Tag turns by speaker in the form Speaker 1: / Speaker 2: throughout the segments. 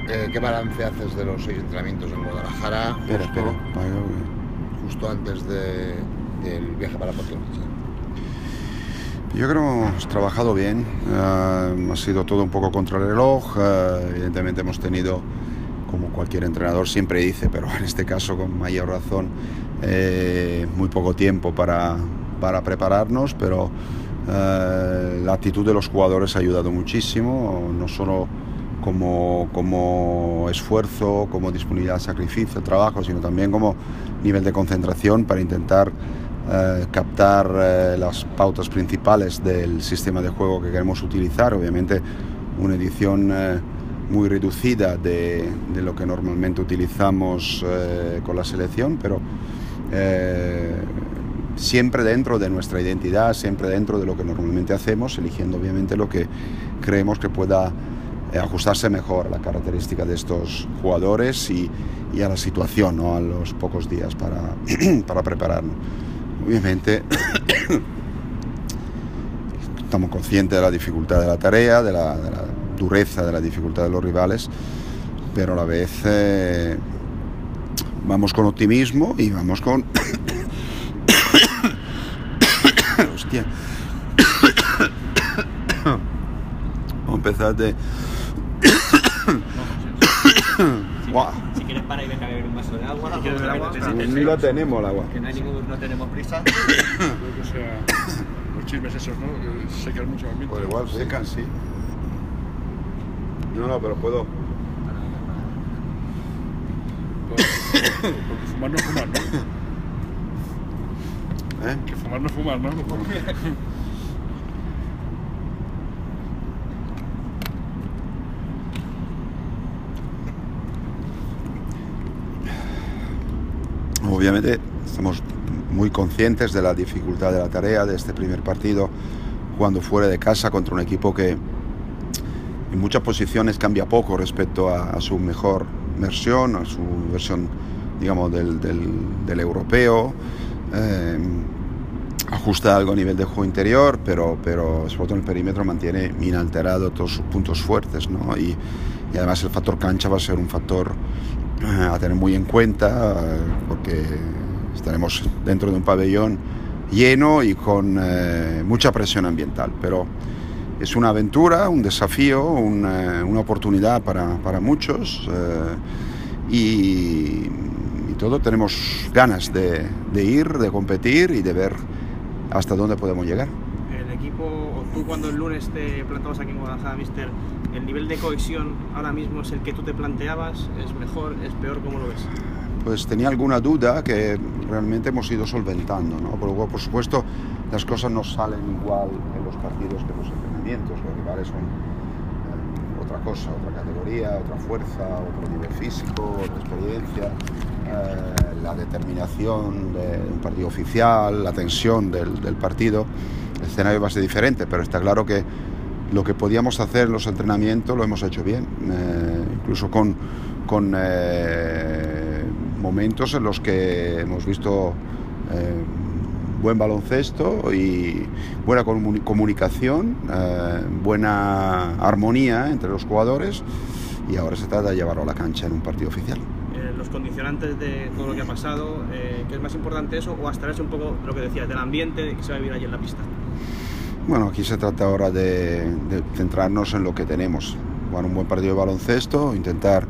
Speaker 1: ¿Qué balance haces de los 6 entrenamientos en Guadalajara justo antes del viaje para Portugal?
Speaker 2: Yo creo que hemos trabajado bien, ha sido todo un poco contra el reloj, evidentemente hemos tenido, como cualquier entrenador siempre dice, pero en este caso con mayor razón, muy poco tiempo para prepararnos, pero la actitud de los jugadores ha ayudado muchísimo, no solo como esfuerzo, como disponibilidad, sacrificio, trabajo, sino también como nivel de concentración para intentar captar las pautas principales del sistema de juego que queremos utilizar. Obviamente una edición muy reducida de lo que normalmente utilizamos con la selección, pero siempre dentro de nuestra identidad, siempre dentro de lo que normalmente hacemos, eligiendo obviamente lo que creemos que pueda ajustarse mejor a la característica de estos jugadores y a la situación, ¿no? A los pocos días para prepararnos. Obviamente estamos conscientes de la dificultad de la tarea, de la dureza, de la dificultad de los rivales, pero a la vez vamos con optimismo y vamos con hostia. Vamos a empezar de
Speaker 3: Si quieres para y venga a beber un vaso de agua.
Speaker 4: Si quieres agua,
Speaker 2: ni lo tenemos el agua.
Speaker 3: Que no tenemos prisa.
Speaker 4: Creo que sea los chismes esos, ¿no? Que secan mucho el ambiente.
Speaker 2: Pues igual secan, sí. No, pero puedo.
Speaker 4: Porque fumar no es fumar, ¿no? Que fumar no es fumar, ¿no?
Speaker 2: Obviamente estamos muy conscientes de la dificultad de la tarea de este primer partido, jugando fuera de casa contra un equipo que en muchas posiciones cambia poco respecto a su mejor versión, a su versión, digamos, del europeo. Ajusta algo a nivel de juego interior, pero sobre todo en el perímetro mantiene inalterado todos sus puntos fuertes, ¿no? Y además el factor cancha va a ser un factor a tener muy en cuenta, porque estaremos dentro de un pabellón lleno y con mucha presión ambiental, pero es una aventura, un desafío, una oportunidad para muchos, y todos tenemos ganas de ir, de competir y de ver hasta dónde podemos llegar.
Speaker 5: El equipo, o tú cuando el lunes te plantabas aquí en Guadalajara, mister, ¿el nivel de cohesión ahora mismo es el que tú te planteabas? ¿Es mejor? ¿Es peor? ¿Cómo lo ves?
Speaker 2: Pues tenía alguna duda que realmente hemos ido solventando, ¿no? Pero luego, por supuesto, las cosas no salen igual en los partidos que en los entrenamientos. Los rivales son otra cosa, otra categoría, otra fuerza, otro nivel físico, otra experiencia, la determinación de un partido oficial, la tensión del partido. El escenario va a ser diferente, pero está claro que lo que podíamos hacer en los entrenamientos lo hemos hecho bien, incluso con momentos en los que hemos visto buen baloncesto y buena comunicación, buena armonía entre los jugadores, y ahora se trata de llevarlo a la cancha en un partido oficial.
Speaker 5: Los condicionantes de todo lo que ha pasado, ¿qué es más importante eso o abstraerse un poco de lo que decías, del ambiente que se va a vivir allí en la pista?
Speaker 2: Bueno, aquí se trata ahora de centrarnos en lo que tenemos, jugar un buen partido de baloncesto, intentar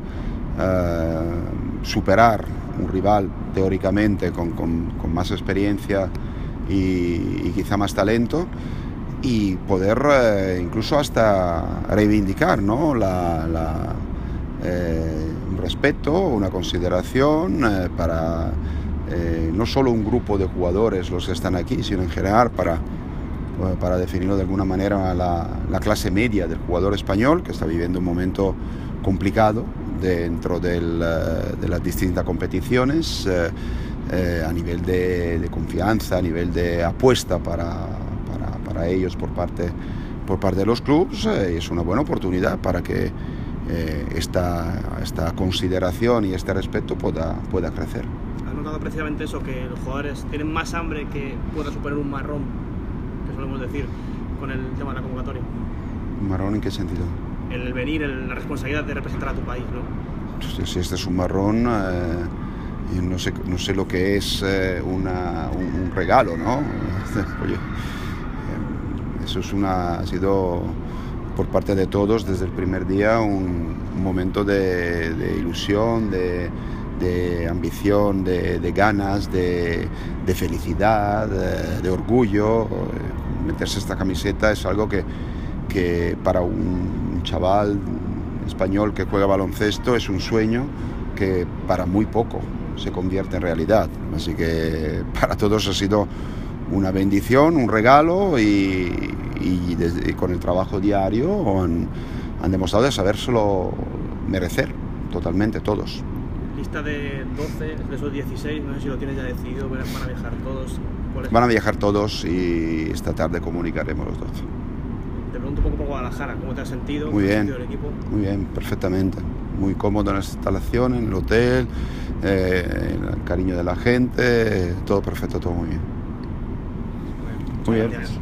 Speaker 2: superar un rival teóricamente con más experiencia y quizá más talento, y poder incluso hasta reivindicar, ¿no? Un respeto, una consideración para no solo un grupo de jugadores los que están aquí, sino en general para definirlo de alguna manera la clase media del jugador español, que está viviendo un momento complicado dentro de las distintas competiciones, a nivel de confianza, a nivel de apuesta para ellos por parte de los clubes. Es una buena oportunidad para que esta consideración y este respeto pueda crecer.
Speaker 5: ¿Has notado precisamente eso, que los jugadores tienen más hambre que pueda suponer un marrón, que solemos decir, con el tema de la convocatoria?
Speaker 2: ¿Un marrón en qué sentido?
Speaker 5: el venir, la responsabilidad de representar a tu país, ¿no?
Speaker 2: Si este es un marrón, no sé lo que es un regalo, ¿no? Oye, eso ha sido por parte de todos desde el primer día un momento de ilusión, de ambición, de ganas, de felicidad, de orgullo. Meterse esta camiseta es algo que para un chaval español que juega baloncesto es un sueño que para muy poco se convierte en realidad. Así que para todos ha sido una bendición, un regalo y con el trabajo diario han demostrado de sabérselo merecer totalmente todos.
Speaker 5: Lista de 12, de esos 16, no sé si lo tienes ya decidido, van a viajar todos.
Speaker 2: Van a viajar todos y esta tarde comunicaremos los 12.
Speaker 5: Te pregunto un poco por Guadalajara, ¿cómo te has sentido?
Speaker 2: Muy bien,
Speaker 5: el equipo?
Speaker 2: muy bien, perfectamente. Muy cómodo en las instalaciones, en el hotel, el cariño de la gente, todo perfecto, todo muy bien. Muy bien.
Speaker 5: Gracias.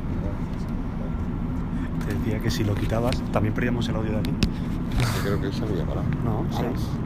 Speaker 6: Te decía que si lo quitabas, también perdíamos el audio de aquí.
Speaker 1: Yo creo que se había parado.
Speaker 6: No, sí.